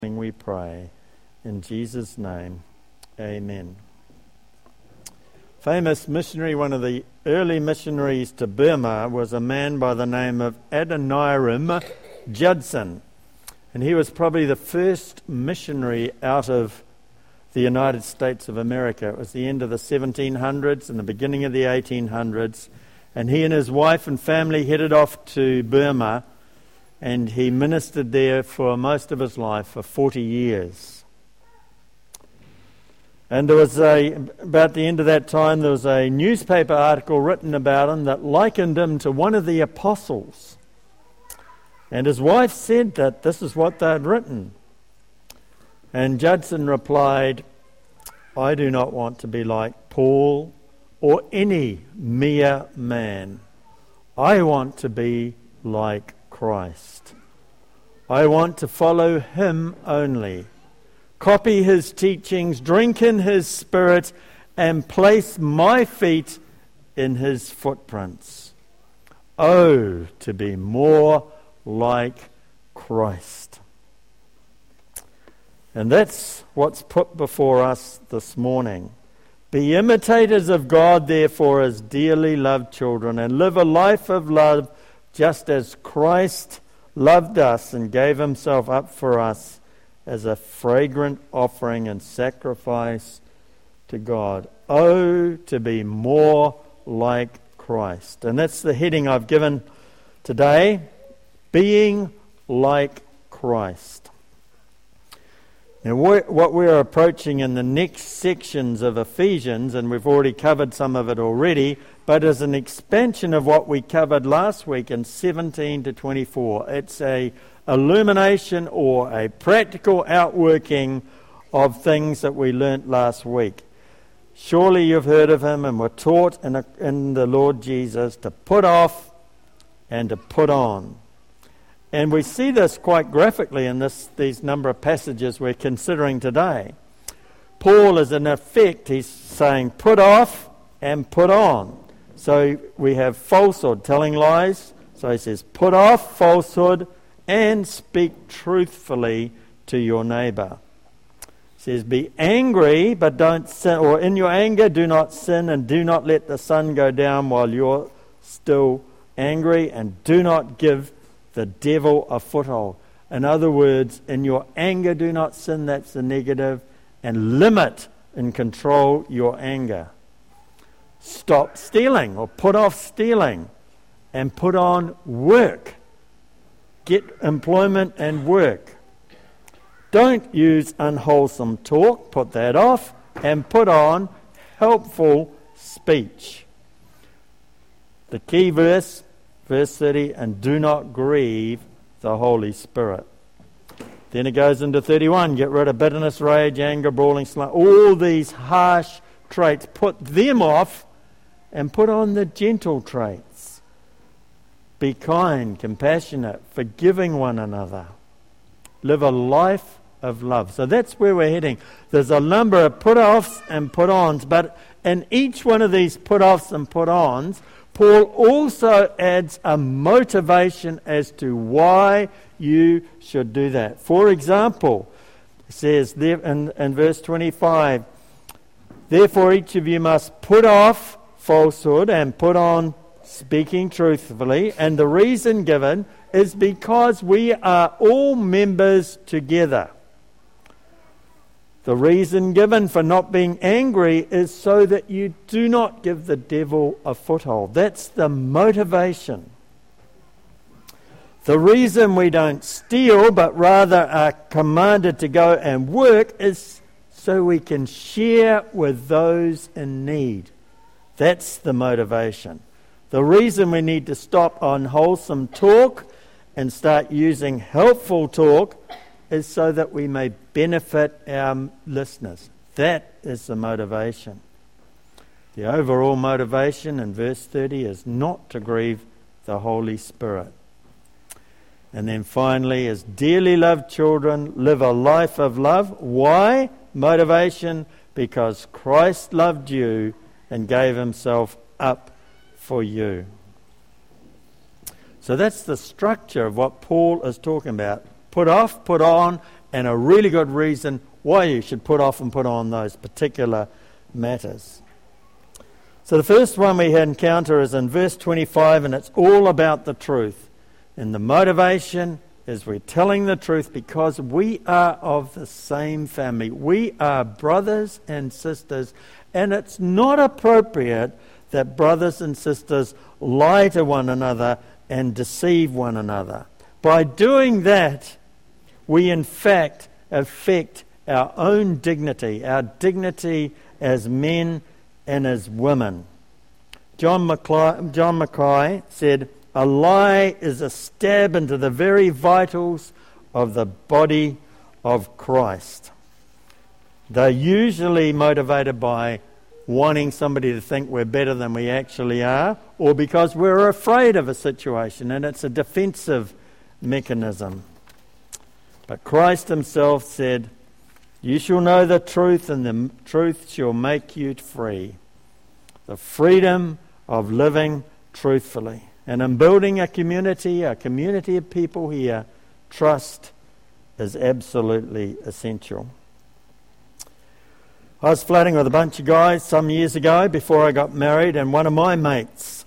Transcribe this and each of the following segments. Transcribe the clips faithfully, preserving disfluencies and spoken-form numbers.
We pray in Jesus' name, amen. Famous missionary, one of the early missionaries to Burma, was a man by the name of Adoniram Judson, and he was probably the first missionary out of the United States of America. It was the end of the seventeen hundreds and the beginning of the eighteen hundreds, and he and his wife and family headed off to Burma, and he ministered there for most of his life, for forty years. And there was a, about the end of that time, there was a newspaper article written about him that likened him to one of the apostles. And his wife said that this is what they'd written. And Judson replied, "I do not want to be like Paul or any mere man. I want to be like Christ. I want to follow him only, copy his teachings, drink in his spirit, and place my feet in his footprints. Oh, to be more like Christ." And that's what's put before us this morning. Be imitators of God, therefore, as dearly loved children, and live a life of love just as Christ loved us and gave himself up for us as a fragrant offering and sacrifice to God. Oh, to be more like Christ. And that's the heading I've given today, being like Christ. Now, what we're approaching in the next sections of Ephesians, and we've already covered some of it already, but as an expansion of what we covered last week in seventeen to twenty-four. It's a illumination or a practical outworking of things that we learnt last week. Surely you've heard of him and were taught in, a, in the Lord Jesus to put off and to put on. And we see this quite graphically in this these number of passages we're considering today. Paul is in effect, he's saying put off and put on. So we have falsehood, telling lies. So he says put off falsehood and speak truthfully to your neighbour. He says be angry but don't sin, or in your anger do not sin, and do not let the sun go down while you're still angry, and do not give the devil a foothold. In other words, in your anger do not sin, that's the negative, and limit and control your anger. Stop stealing, or put off stealing, and put on work. Get employment and work. Don't use unwholesome talk, put that off, and put on helpful speech. The key verse, verse thirty, and do not grieve the Holy Spirit. Then it goes into thirty-one, get rid of bitterness, rage, anger, brawling, slander, all these harsh traits. Put them off and put on the gentle traits. Be kind, compassionate, forgiving one another. Live a life of love. So that's where we're heading. There's a number of put-offs and put-ons, but in each one of these put-offs and put-ons, Paul also adds a motivation as to why you should do that. For example, it says there in, in verse twenty-five, therefore each of you must put off falsehood and put on speaking truthfully. And the reason given is because we are all members together. The reason given for not being angry is so that you do not give the devil a foothold. That's the motivation. The reason we don't steal but rather are commanded to go and work is so we can share with those in need. That's the motivation. The reason we need to stop unwholesome talk and start using helpful talk is so that we may benefit our listeners. That is the motivation. The overall motivation in verse thirty is not to grieve the Holy Spirit. And then finally, as dearly loved children, live a life of love. Why? Motivation, because Christ loved you and gave himself up for you. So that's the structure of what Paul is talking about. Put off, put on, and a really good reason why you should put off and put on those particular matters. So the first one we encounter is in verse twenty-five, and it's all about the truth. And the motivation is we're telling the truth because we are of the same family. We are brothers and sisters, and it's not appropriate that brothers and sisters lie to one another and deceive one another. By doing that, we in fact affect our own dignity, our dignity as men and as women. John Mackay, John Mackay said, "A lie is a stab into the very vitals of the body of Christ." They're usually motivated by wanting somebody to think we're better than we actually are, or because we're afraid of a situation, and it's a defensive mechanism. But Christ himself said, "You shall know the truth, and the truth shall make you free." The freedom of living truthfully. And in building a community, a community of people here, trust is absolutely essential. I was flatting with a bunch of guys some years ago before I got married, and one of my mates,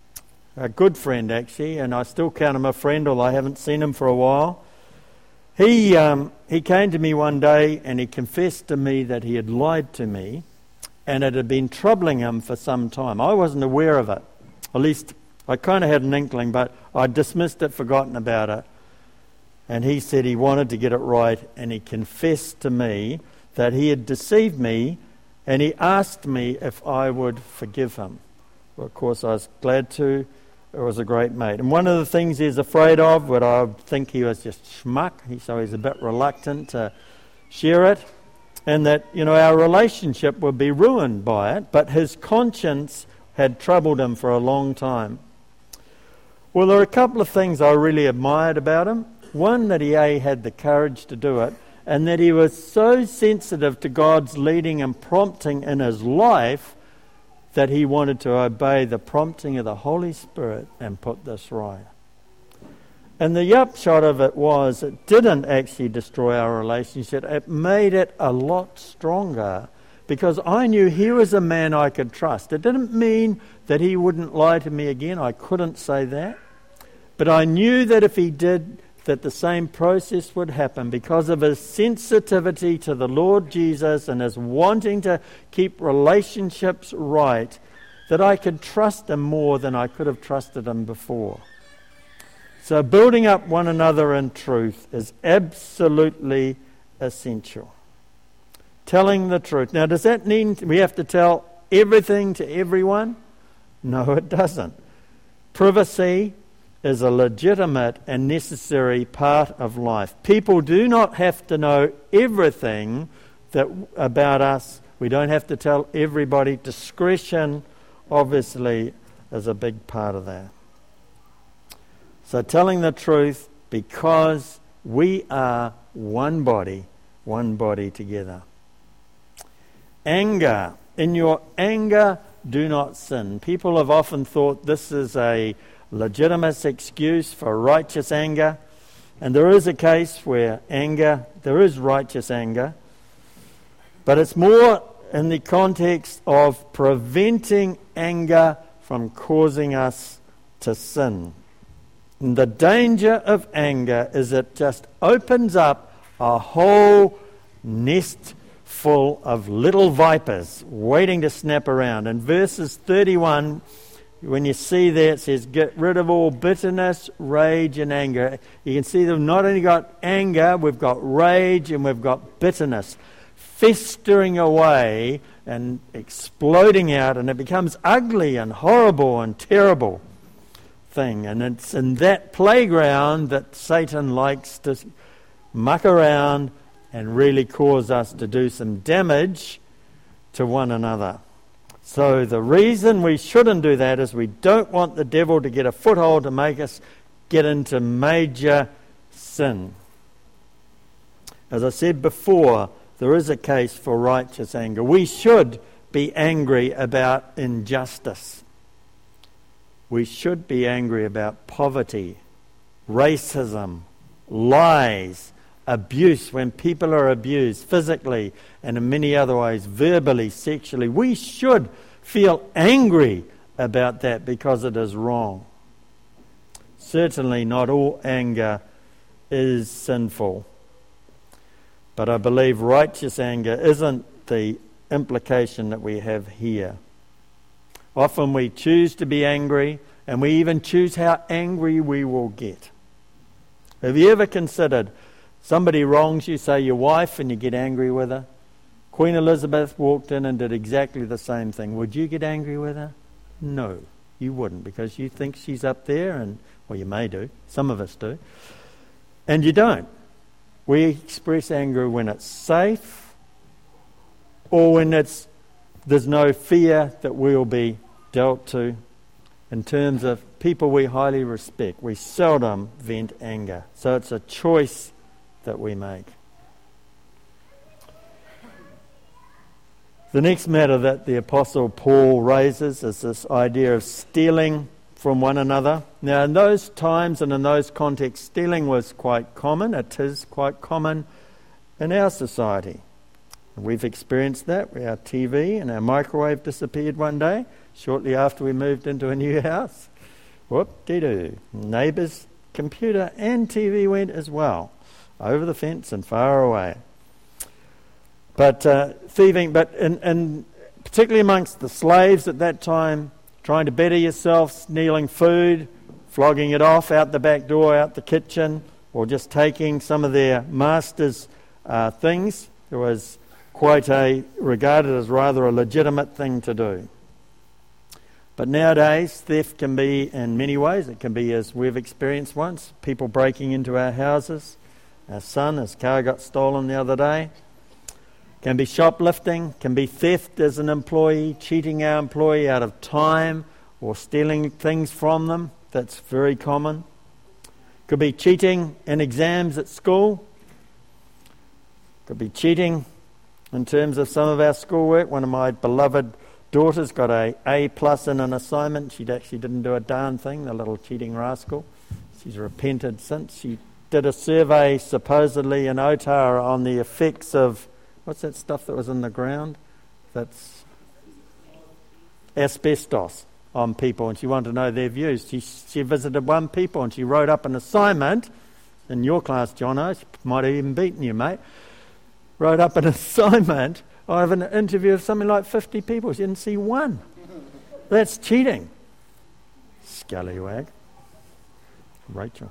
a good friend actually, and I still count him a friend, although I haven't seen him for a while, he um, he came to me one day and he confessed to me that he had lied to me, and it had been troubling him for some time. I wasn't aware of it. At least I kind of had an inkling, but I dismissed it, forgotten about it. And he said he wanted to get it right, and he confessed to me that he had deceived me, and he asked me if I would forgive him. Well, of course, I was glad to. It was a great mate. And one of the things he's afraid of, what I think he was just schmuck, so he's a bit reluctant to share it, and that, you know, our relationship would be ruined by it, but his conscience had troubled him for a long time. Well, there are a couple of things I really admired about him. One, that he A, had the courage to do it, and that he was so sensitive to God's leading and prompting in his life that he wanted to obey the prompting of the Holy Spirit and put this right. And the upshot of it was, it didn't actually destroy our relationship. It made it a lot stronger, because I knew he was a man I could trust. It didn't mean that he wouldn't lie to me again. I couldn't say that. But I knew that if he did, that the same process would happen because of his sensitivity to the Lord Jesus and his wanting to keep relationships right, that I could trust him more than I could have trusted him before. So building up one another in truth is absolutely essential. Telling the truth. Now, does that mean we have to tell everything to everyone? No, it doesn't. Privacy is a legitimate and necessary part of life. People do not have to know everything that about us. We don't have to tell everybody. Discretion, obviously, is a big part of that. So telling the truth, because we are one body, one body together. Anger. In your anger, do not sin. People have often thought this is a legitimate excuse for righteous anger, and there is a case where anger, there is righteous anger, but it's more in the context of preventing anger from causing us to sin. And the danger of anger is it just opens up a whole nest full of little vipers waiting to snap around. In verses thirty-one, when you see there, it says, get rid of all bitterness, rage, and anger. You can see that we've not only got anger, we've got rage, and we've got bitterness festering away and exploding out, and it becomes ugly and horrible and terrible thing. And it's in that playground that Satan likes to muck around and really cause us to do some damage to one another. So the reason we shouldn't do that is we don't want the devil to get a foothold to make us get into major sin. As I said before, there is a case for righteous anger. We should be angry about injustice. We should be angry about poverty, racism, lies, abuse, when people are abused physically and in many other ways, verbally, sexually, we should feel angry about that because it is wrong. Certainly not all anger is sinful. But I believe righteous anger isn't the implication that we have here. Often we choose to be angry, and we even choose how angry we will get. Have you ever considered somebody wrongs you, say your wife, and you get angry with her? Queen Elizabeth walked in and did exactly the same thing. Would you get angry with her? No, you wouldn't, because you think she's up there, and well, you may do. Some of us do. And you don't. We express anger when it's safe, or when it's there's no fear that we'll be dealt to. In terms of people we highly respect, we seldom vent anger. So it's a choice that we make. The next matter that the Apostle Paul raises is this idea of stealing from one another. Now, in those times and in those contexts, stealing was quite common. It is quite common in our society. We've experienced that. Our T V and our microwave disappeared one day, shortly after we moved into a new house. Whoop-de-doo. Neighbour's computer and T V went as well, over the fence and far away. But uh, thieving, but in, in particularly amongst the slaves at that time, trying to better yourself, stealing food, flogging it off out the back door, out the kitchen, or just taking some of their master's uh, things, it was quite a, regarded as rather a legitimate thing to do. But nowadays, theft can be in many ways. It can be, as we've experienced once, people breaking into our houses. Our son, his car got stolen the other day. Can be shoplifting, can be theft as an employee, cheating our employee out of time or stealing things from them. That's very common. Could be cheating in exams at school. Could be cheating in terms of some of our schoolwork. One of my beloved daughters got a A plus in an assignment. She actually didn't do a darn thing, the little cheating rascal. She's repented since. She did a survey supposedly in Otara on the effects of, what's that stuff that was in the ground? That's asbestos on people, and she wanted to know their views. She, she visited one people and she wrote up an assignment in your class, Jono. She might have even beaten you, mate. Wrote up an assignment of an interview of something like fifty people. She didn't see one. That's cheating. Scallywag. Rachel.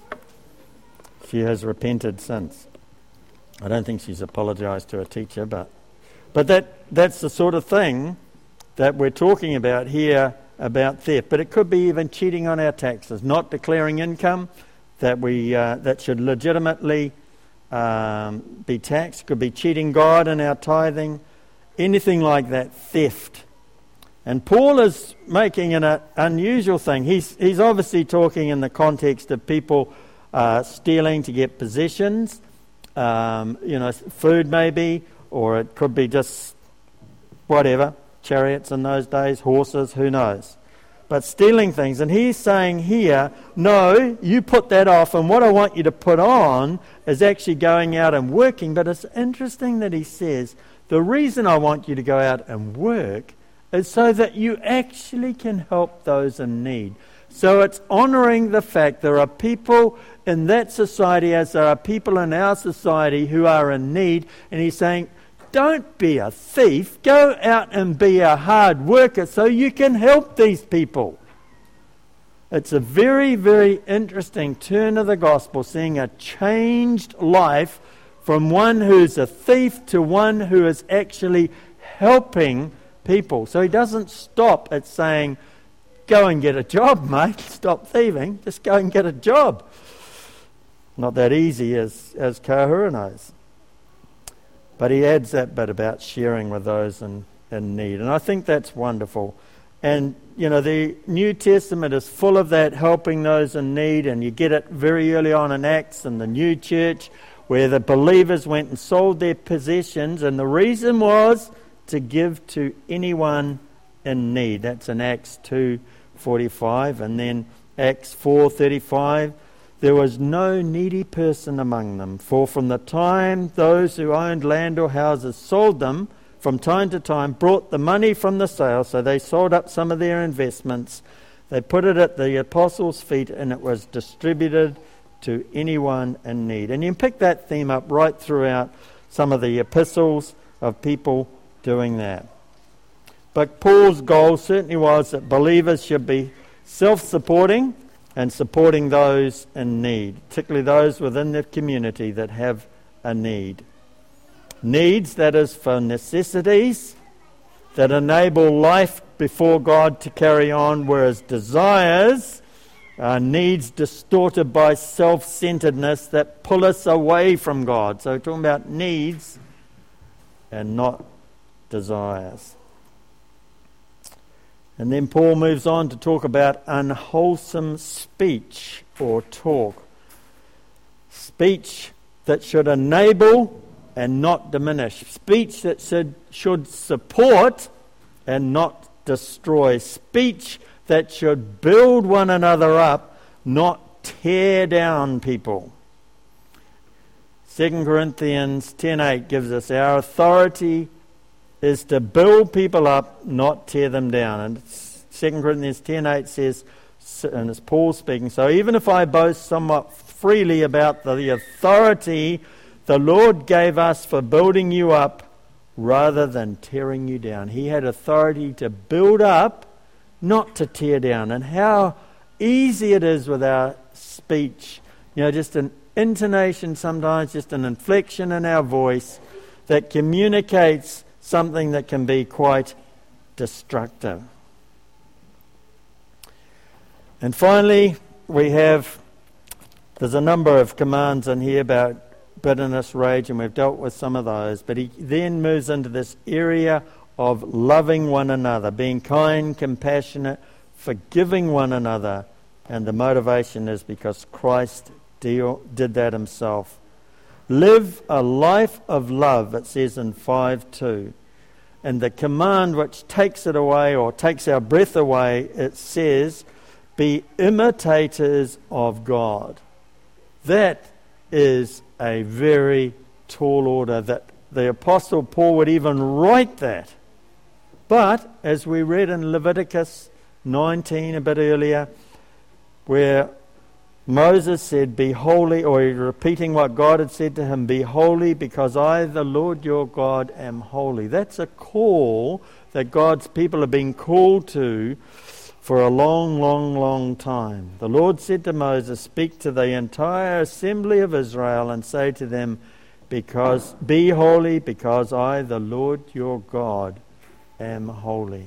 She has repented since. I don't think she's apologised to her teacher, but but that that's the sort of thing that we're talking about here about theft. But it could be even cheating on our taxes, not declaring income that we uh, that should legitimately um, be taxed. Could be cheating God in our tithing, anything like that, theft. And Paul is making an uh, unusual thing. He's he's obviously talking in the context of people uh, stealing to get possessions. Um, you know, food maybe, or it could be just whatever, chariots in those days, horses, who knows. But stealing things. And he's saying here, no, you put that off, and what I want you to put on is actually going out and working. But it's interesting that he says, the reason I want you to go out and work is so that you actually can help those in need. So it's honouring the fact there are people in that society as there are people in our society who are in need. And he's saying, don't be a thief. Go out and be a hard worker so you can help these people. It's a very, very interesting turn of the gospel, seeing a changed life from one who's a thief to one who is actually helping people. So he doesn't stop at saying, go and get a job, mate. Stop thieving. Just go and get a job. Not that easy, as, as Kahura knows. But he adds that bit about sharing with those in, in need. And I think that's wonderful. And, you know, the New Testament is full of that, helping those in need. And you get it very early on in Acts in the new church, where the believers went and sold their possessions. And the reason was to give to anyone in need. That's in Acts two forty-five. And then Acts four thirty-five. there was no needy person among them, for from the time those who owned land or houses sold them, from time to time brought the money from the sale, so they sold up some of their investments. They put it at the apostles' feet, and it was distributed to anyone in need. And you can pick that theme up right throughout some of the epistles of people doing that. But Paul's goal certainly was that believers should be self-supporting and supporting those in need, particularly those within the community that have a need. Needs, that is, for necessities that enable life before God to carry on, whereas desires are needs distorted by self-centeredness that pull us away from God. So we're talking about needs and not desires. And then Paul moves on to talk about unwholesome speech or talk. Speech that should enable and not diminish. Speech that should, should support and not destroy. Speech that should build one another up, not tear down people. Second Corinthians ten eight gives us our authority is to build people up, not tear them down. And Second Corinthians ten eight says, and it's Paul speaking, so even if I boast somewhat freely about the authority the Lord gave us for building you up rather than tearing you down. He had authority to build up, not to tear down. And how easy it is with our speech. You know, just an intonation sometimes, just an inflection in our voice that communicates something that can be quite destructive. And finally, we have, there's a number of commands in here about bitterness, rage, and we've dealt with some of those. But he then moves into this area of loving one another, being kind, compassionate, forgiving one another. And the motivation is because Christ deal, did that himself. Live a life of love, it says in five two. And the command which takes it away or takes our breath away, it says, be imitators of God. That is a very tall order that the Apostle Paul would even write that. But as we read in Leviticus nineteen a bit earlier, where Moses said, be holy, or he's repeating what God had said to him, be holy because I, the Lord your God, am holy. That's a call that God's people have been called to for a long, long, long time. The Lord said to Moses, speak to the entire assembly of Israel and say to them, because be holy because I, the Lord your God, am holy.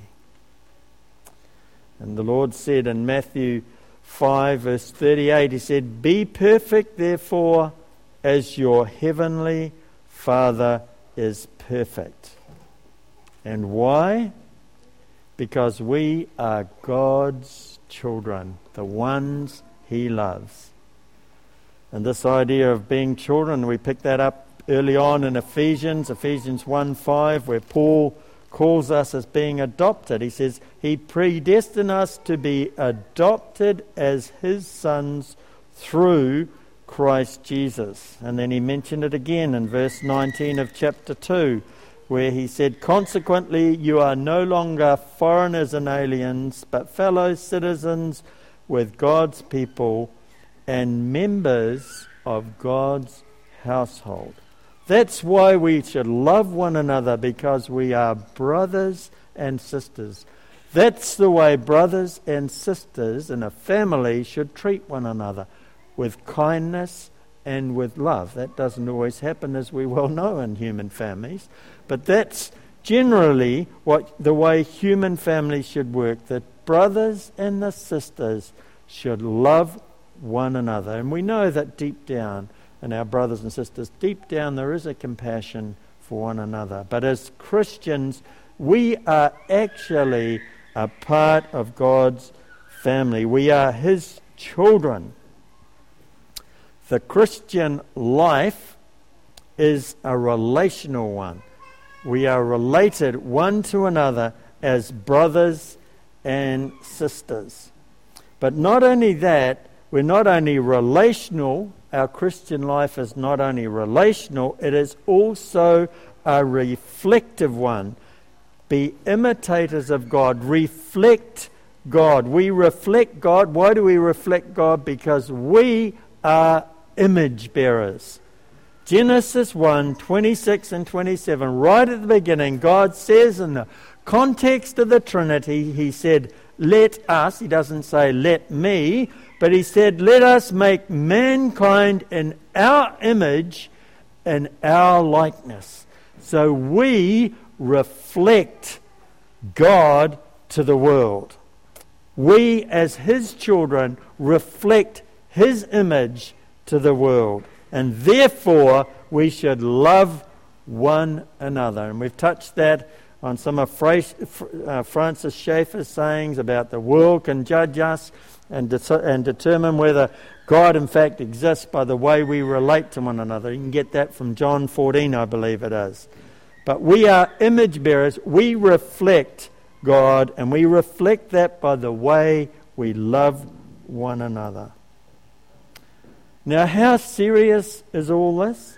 And the Lord said in Matthew five verse thirty-eight, he said, be perfect therefore as your heavenly Father is perfect. And why? Because we are God's children, the ones he loves. And this idea of being children, we pick that up early on in Ephesians, Ephesians one five, where Paul calls us as being adopted. He says, he predestined us to be adopted as his sons through Christ Jesus. And then he mentioned it again in verse nineteen of chapter two, where he said, consequently, you are no longer foreigners and aliens, but fellow citizens with God's people and members of God's household. That's why we should love one another, because we are brothers and sisters. That's the way brothers and sisters in a family should treat one another, with kindness and with love. That doesn't always happen, as we well know, in human families. But that's generally what the way human families should work, that brothers and the sisters should love one another. And we know that deep down in our brothers and sisters, deep down there is a compassion for one another. But as Christians, we are actually a part of God's family. We are his children. The Christian life is a relational one. We are related one to another as brothers and sisters. But not only that, we're not only relational, our Christian life is not only relational, it is also a reflective one. Be imitators of God. Reflect God. We reflect God. Why do we reflect God? Because we are image bearers. Genesis one, twenty-six and twenty-seven, right at the beginning, God says in the context of the Trinity, he said, let us, he doesn't say let me, but he said, let us make mankind in our image and our likeness. So we reflect God to the world. We, as his children, reflect his image to the world. And therefore, we should love one another. And we've touched that on some of Francis Schaeffer's sayings about the world can judge us and, de- and determine whether God in fact exists by the way we relate to one another. You can get that from John fourteen, I believe it is. But we are image bearers. We reflect God, and we reflect that by the way we love one another. Now, how serious is all this?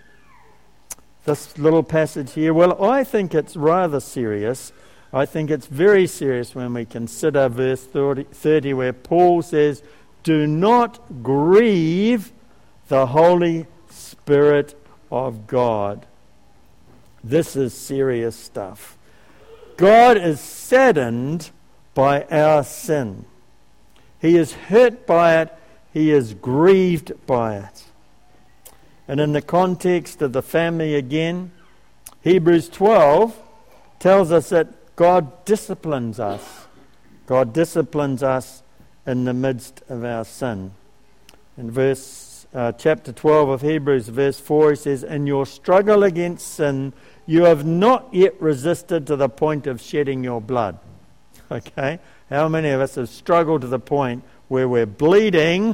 This little passage here, well, I think it's rather serious. I think it's very serious when we consider verse thirty, where Paul says, do not grieve the Holy Spirit of God. This is serious stuff. God is saddened by our sin. He is hurt by it. He is grieved by it. And in the context of the family again, Hebrews twelve tells us that God disciplines us. God disciplines us in the midst of our sin. In verse uh, chapter twelve of Hebrews, verse four, he says, in your struggle against sin, you have not yet resisted to the point of shedding your blood. Okay? How many of us have struggled to the point where we're bleeding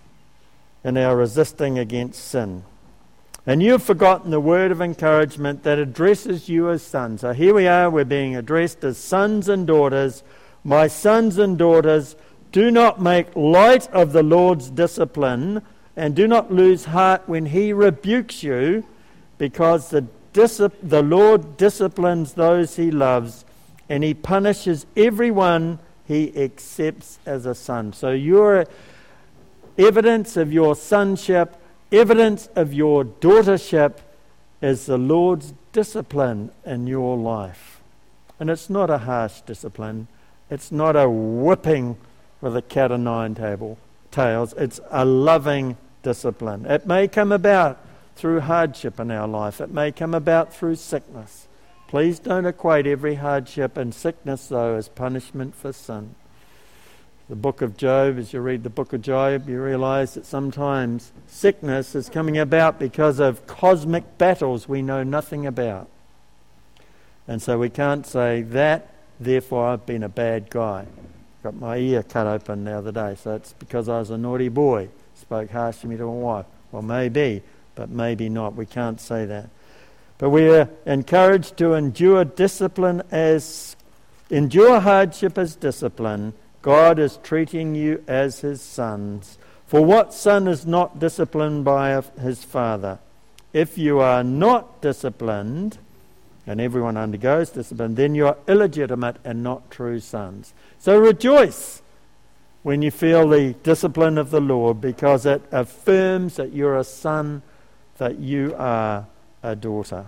in our resisting against sin? And you've forgotten the word of encouragement that addresses you as sons. So here we are, we're being addressed as sons and daughters. My sons and daughters, do not make light of the Lord's discipline, and do not lose heart when he rebukes you, because the, discip- the Lord disciplines those he loves, and he punishes everyone he accepts as a son. So your evidence of your sonship, evidence of your daughtership, is the Lord's discipline in your life. And it's not a harsh discipline. It's not a whipping with a cat o' nine table, tails. It's a loving discipline. It may come about through hardship in our life. It may come about through sickness. Please don't equate every hardship and sickness, though, as punishment for sin. The book of Job, as you read the book of Job, you realize that sometimes sickness is coming about because of cosmic battles we know nothing about. And so we can't say that, therefore I've been a bad guy. Got my ear cut open the other day, so it's because I was a naughty boy. Spoke harsh to me to my wife. Well, maybe, but maybe not. We can't say that. But we are encouraged to endure discipline as, endure hardship as discipline. God is treating you as his sons. For what son is not disciplined by his father? If you are not disciplined, and everyone undergoes discipline, then you are illegitimate and not true sons. So rejoice when you feel the discipline of the Lord, because it affirms that you're a son, that you are a daughter.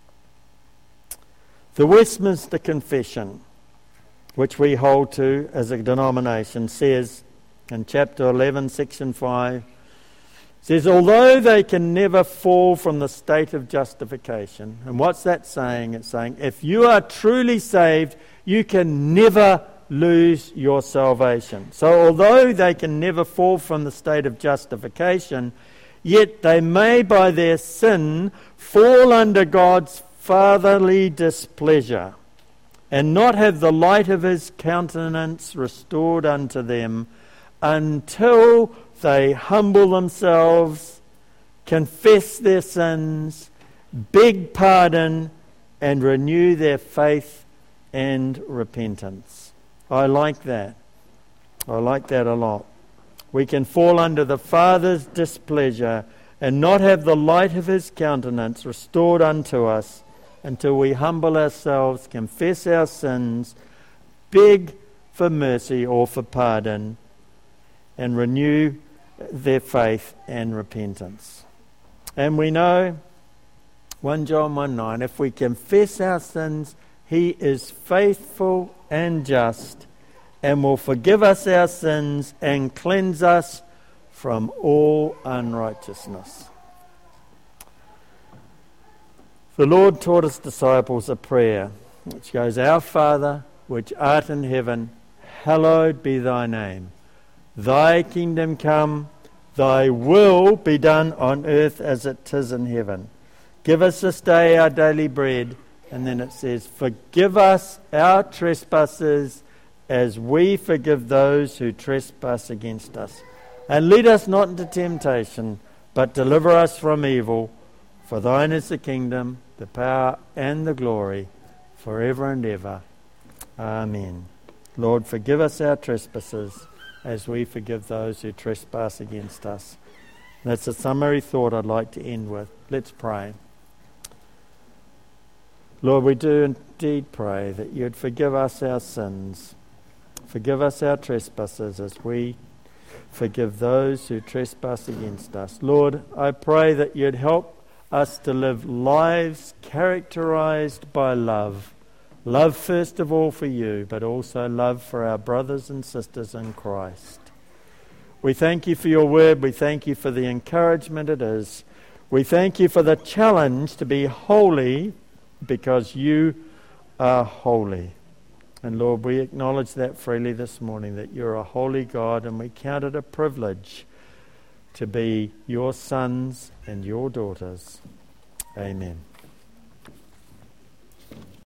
The Westminster Confession, which we hold to as a denomination, says in chapter eleven, section five, says, although they can never fall from the state of justification. And what's that saying? It's saying, if you are truly saved, you can never lose your salvation. So although they can never fall from the state of justification, yet they may by their sin fall under God's fatherly displeasure, and not have the light of his countenance restored unto them, until they humble themselves, confess their sins, beg pardon, and renew their faith and repentance. I like that. I like that a lot. we can fall under the Father's displeasure and not have the light of his countenance restored unto us until we humble ourselves, confess our sins, beg for mercy or for pardon, and renew their faith and repentance. And we know, First John one nine, if we confess our sins, he is faithful and just and will forgive us our sins and cleanse us from all unrighteousness. The Lord taught his disciples a prayer which goes, Our Father, which art in heaven, hallowed be thy name. Thy kingdom come, thy will be done on earth as it is in heaven. Give us this day our daily bread. And then it says, forgive us our trespasses as we forgive those who trespass against us. And lead us not into temptation, but deliver us from evil. For thine is the kingdom, the power, and the glory, forever and ever. Amen. Lord, forgive us our trespasses as we forgive those who trespass against us. That's a summary thought I'd like to end with. Let's pray. Lord, we do indeed pray that you'd forgive us our sins. Forgive us our trespasses as we forgive those who trespass against us. Lord, I pray that you'd help us to live lives characterized by love. Love first of all for you, but also love for our brothers and sisters in Christ. We thank you for your word. We thank you for the encouragement it is. We thank you for the challenge to be holy because you are holy. And Lord, we acknowledge that freely this morning, that you're a holy God, and we count it a privilege to be your sons and your daughters. Amen.